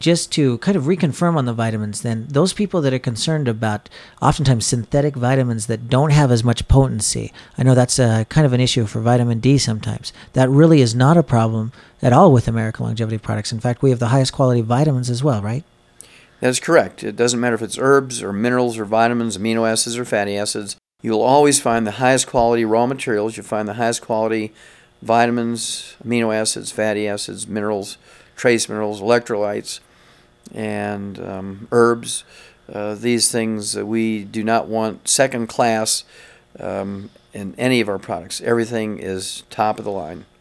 just to kind of reconfirm on the vitamins, then those people that are concerned about oftentimes synthetic vitamins that don't have as much potency, I know that's kind of an issue for vitamin D sometimes. That really is not a problem at all with American Longevity products. In fact, we have the highest quality vitamins as well, right? That's correct. It doesn't matter if it's herbs or minerals or vitamins, amino acids or fatty acids. You'll always find the highest quality raw materials. You'll find the highest quality vitamins, amino acids, fatty acids, minerals, trace minerals, electrolytes, and herbs. These things we do not want second class in any of our products. Everything is top of the line.